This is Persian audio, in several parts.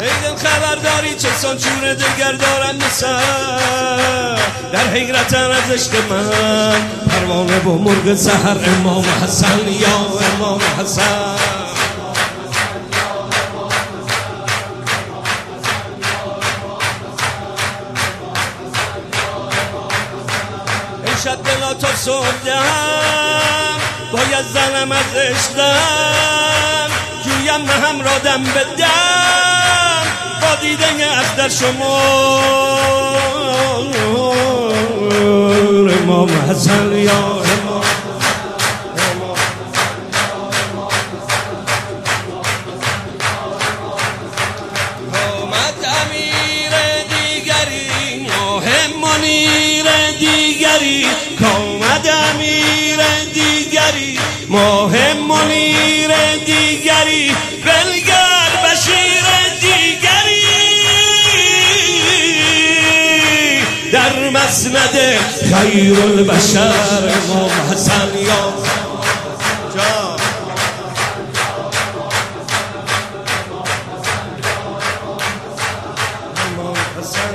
ایدن خبرداری چه سانچور دگر دارن سر در حیرتن از عشق من پروانه و مرغ سحر امام حسن یا امام حسن امشب دلا تا صبحم باید زنم از عشقم جویم هم را دم بدم با دیده از در شما امام حسن یا امام آمد امیر دیگری ماه منیر دیگری کامد امیر دیگری ماه منیر دیگری بلگر بشیر دیگری در مسند خیر البشر امام حسن یا امام حسن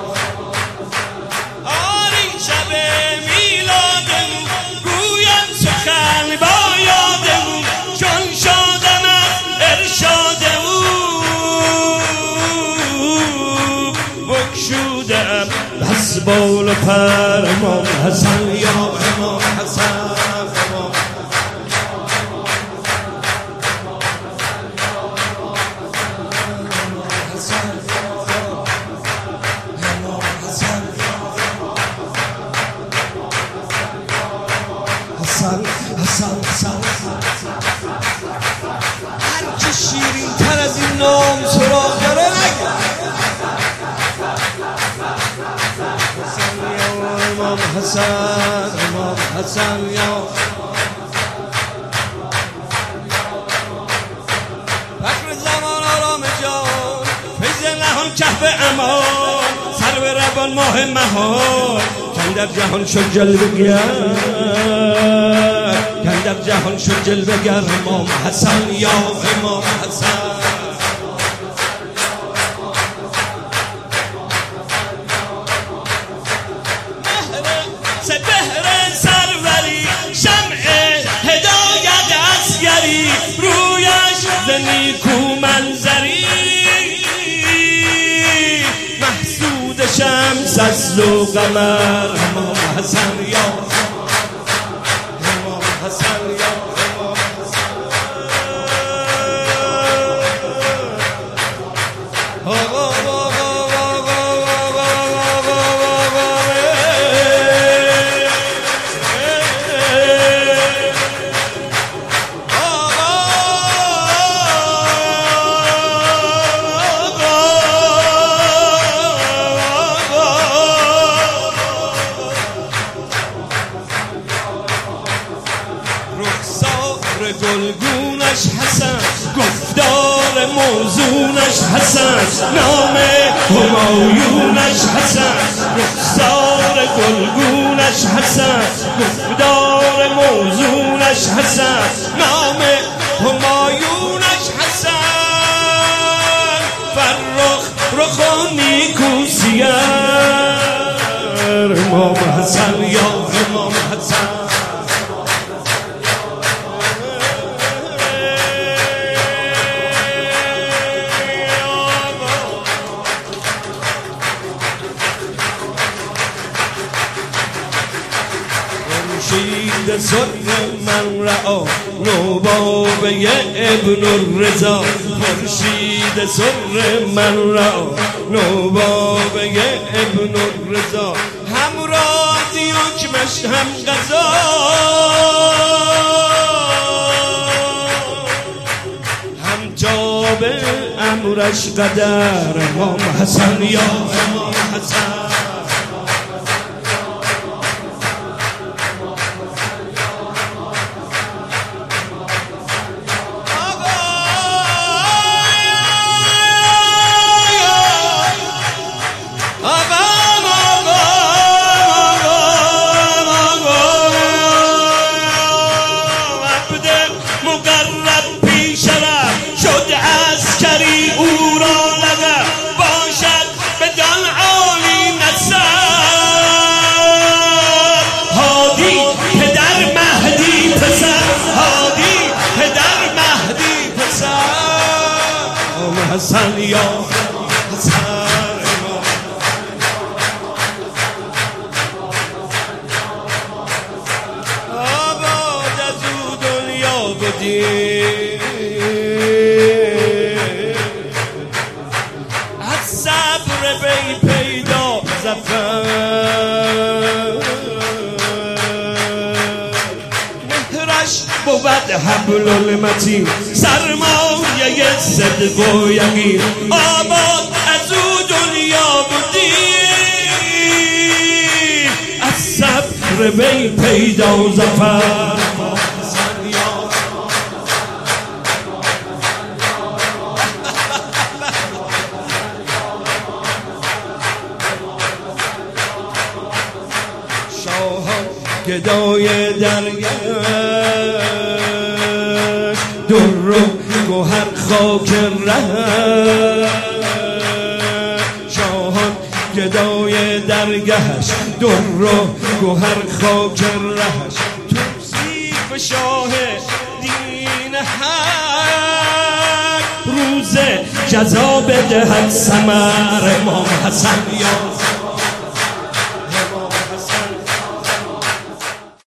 آری شب میلاد گویم سخن با یاد چون شادم از ارشاد بکشودم بس بال و پر امام حسن یا امام حسن هرچی شیرین تر از این نام سراغ داره نگه امام حسن امام حسن یا فخر زمان آرام جان فیض نهان کهف امان سرو روان ماه مهان کندر جهان شد جلوگر کندر جهان شد جلوگر امام حسن یا امام حسن سپهر سروری شمع هدایت اسگری رویش ز نیکو منظری محسود شمس است و قمر امام حسن یا امام حسن یا امام گلگونش حسن گفتار موزونش حسن نام همایونش حسن رخسار گلگونش حسن گفتار موزونش حسن نام همایونش حسن فرخ رخانی کوسیر امام حسن یا امام حسن خورشید سر من رعا نوباوه ابن الرضا خورشید سر من رعا نوباوه ابن الرضا هم راضی حکمش هم قضا هم تابع امرش قدر امام حسن یا امام حسن مقرب پیش را شد عسکری او را حسن یا حسن آباد از او دنیا بودیم از صبر بی پیدا زفر مهرش بود حبل المتین سرمایه صدق و یقین آباد از او دنیا بودیم از صبر بی پیدا زفر شاهان گدای درگشت در و گوهر خاک ره شاهان گدای درگشت در و گوهر خاک رهش توصیف شاه دین حق روز جزا بدهد ثمر امام حسن یا